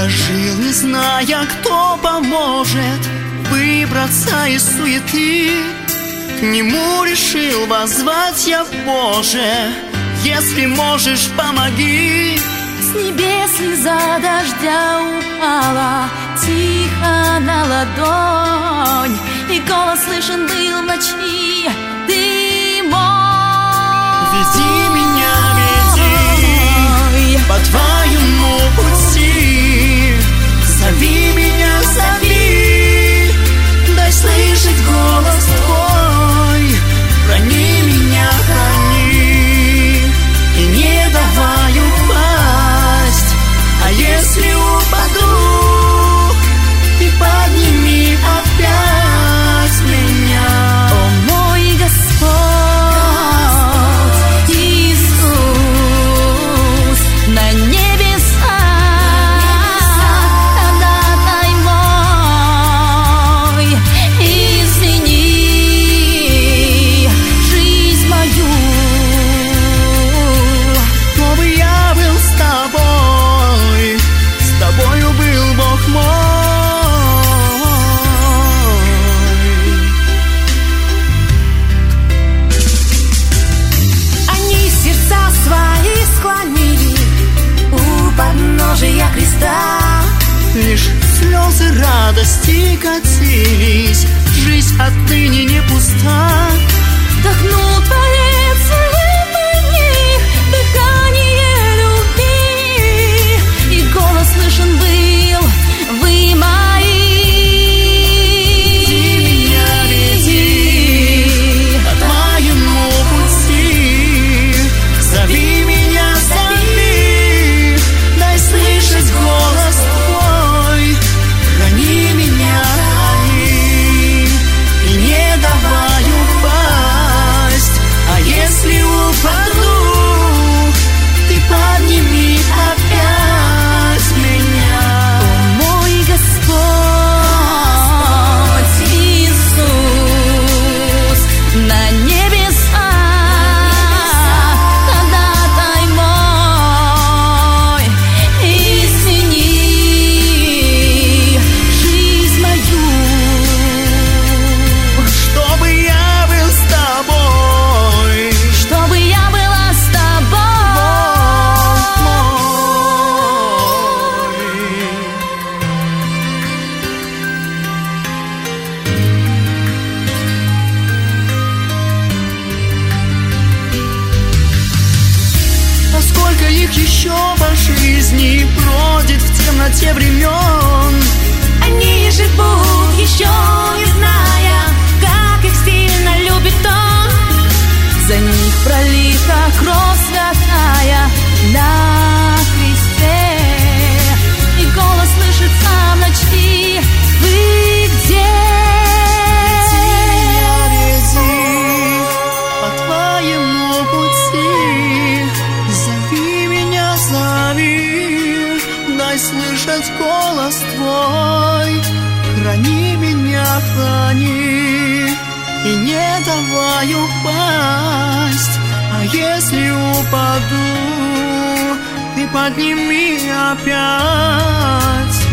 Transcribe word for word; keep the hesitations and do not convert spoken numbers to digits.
Я жил, не зная, кто поможет выбраться из суеты. К нему решил воззвать я, Боже, если можешь, помоги. С небес слеза дождя упала тихо на ладонь, и голос слышен был в ночи: ты мой. Веди меня, веди по твоему пути, зови меня, зови, дай слышать голос твой, храни меня, храни, и не давай упасть. А если упаду, ты подними опять меня. О мой Господь Иисус, на небеса, дай мой, извини жизнь мою. Чтобы я был с тобой, с тобою был Бог мой. Они сердца свои склонили у подножия креста. Лишь слезы радости катились, жизнь отныне не пуста. Вдохнул Творец в них дыхание любви, и голос слышен был: вы мои. Веди меня, веди по твоему пути, зови меня, зови, дай слышать голос твой, храни меня, храни, и не давай упасть. А если упаду, ты подними опять меня. О мой Господь Иисус, на небеса, дай мой, извини жизнь мою. Чтобы я был с тобой, Чтобы я была с тобой. а сколько их еще по жизни бродит в темноте времен. Они живут еще не зная, как их сильно любит Он. За них пролита кровь святая на кресте, и голос слышится в ночи: вы где? Веди по твоему пути, зови меня, зови, дай слышать голос твой, храни меня, храни, и не давай упасть. А если упаду, ты подними опять.